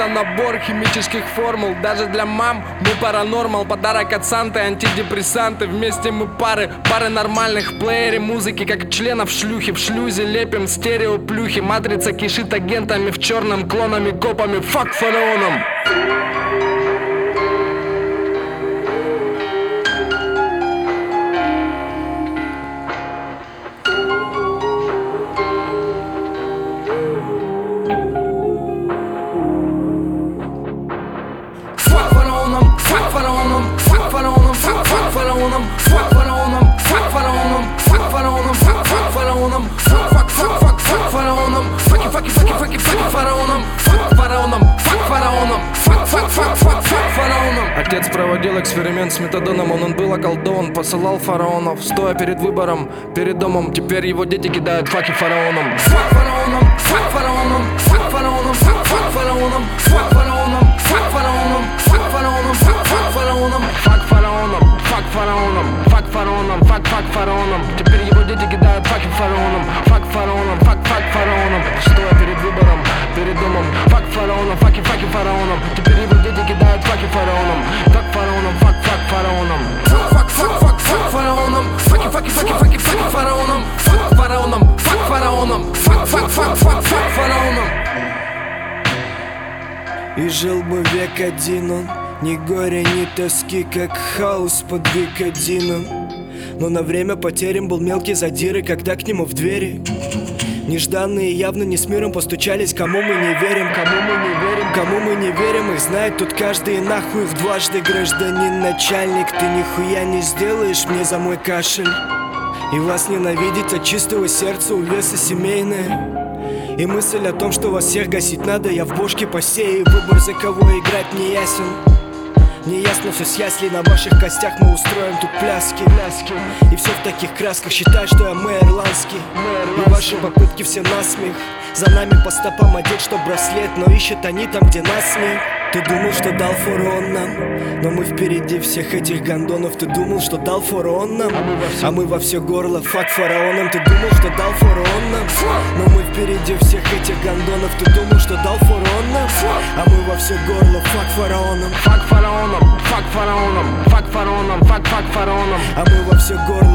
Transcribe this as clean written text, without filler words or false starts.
это набор химических формул. Даже для мам мы паранормал. Подарок от Санты, антидепрессанты. Вместе мы пары нормальных. Плеере музыки, как членов шлюхи. В шлюзе лепим стереоплюхи. Матрица кишит агентами в черном, клонами, копами. Фак фараоном. Отец проводил эксперимент с метадоном, он был околдован, посылал фараонов, стоя перед выбором, перед домом. Теперь его дети кидают факи фараонам. Фак фараонам, фак фараонам, фак фараонам, фак фараонам, фак фараонам, фак фараонам, фак фараонам, фак фараонам, фак фараонам, фак фараонам, фак фараонам, фак фараонам. Теперь его дети кидают факи фараонам, фак фараонам, фак фараонам, стоя перед выбором, перед домом. Фак фараонам, факи фараонам. Теперь его дети кидают факи фараонам, фак фараонам, фак фараонам, фак фараонам, факи фараонам, фак фараонам, фак фараонам, фак фараонам. И жил бы век один он, ни горя, ни тоски, как хаос под Викодином. Но на время потерян был мелкий задиры, когда к нему в двери нежданные явно не с миром постучались. Кому мы не верим, кому мы не верим, кому мы не верим. Их знает тут каждый, нахуй их дважды. Гражданин начальник, ты нихуя не сделаешь мне за мой кашель. И вас ненавидеть от чистого сердца, увеса семейная. И мысль о том, что вас всех гасить надо, я в бошке посею. Выбор, за кого играть, не ясен. Мне ясно все с яслей, на ваших костях мы устроим тут пляски. И все в таких красках, считай, что я мэр ирландский. И ваши попытки все насмех. За нами по стопам одеть, что браслет, но ищут они там, где нас нет. Ты думал, что дал фурон нам, но мы впереди всех этих гондонов. Ты думал, что дал фурон нам, а мы во все горло. Фак фараонам. Ты думал, что дал фурон нам, но мы впереди всех этих гондонов. Ты думал, что дал фурон нам, а мы во все горло. Фак фараонам, фак фараонам, фак фараонам, фак фараонам, фак фараонам. А мы во все горло.